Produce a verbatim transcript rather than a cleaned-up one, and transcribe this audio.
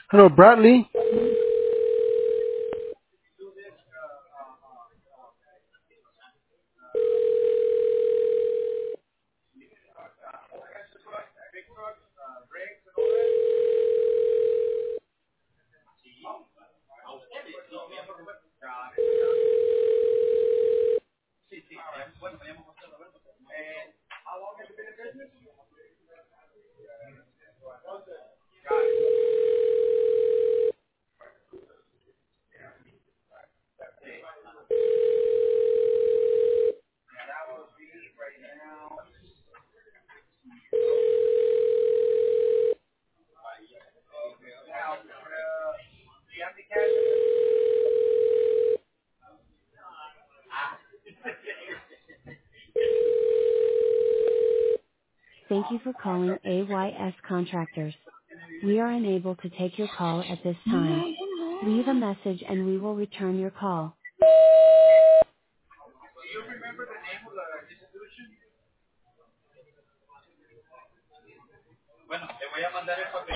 Hello, Bradley. Thank you for calling A Y S Contractors. We are unable to take your call at this time. Leave a message and we will return your call.